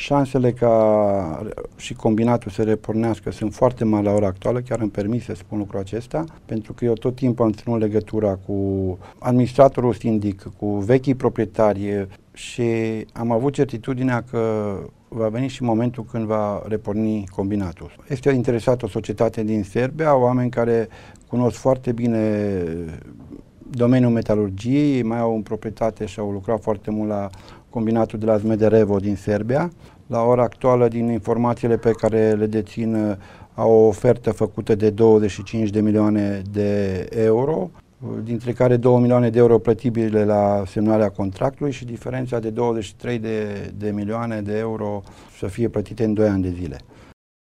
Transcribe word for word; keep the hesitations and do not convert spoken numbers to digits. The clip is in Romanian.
Șansele ca și combinatul să repornească sunt foarte mari la ora actuală, chiar îmi permis să spun lucrul acesta, pentru că eu tot timpul am ținut legătura cu administratorul sindic, cu vechii proprietari și am avut certitudinea că va veni și momentul când va reporni combinatul. Este interesată o societate din Serbia, oameni care cunosc foarte bine domeniul metalurgiei, ei mai au în proprietate și au lucrat foarte mult la combinatul de la Smederevo din Serbia. La ora actuală, din informațiile pe care le dețin, au o ofertă făcută de douăzeci și cinci de milioane de euro, dintre care două milioane de euro plătibile la semnarea contractului și diferența de douăzeci și trei de milioane de euro să fie plătite în doi ani de zile.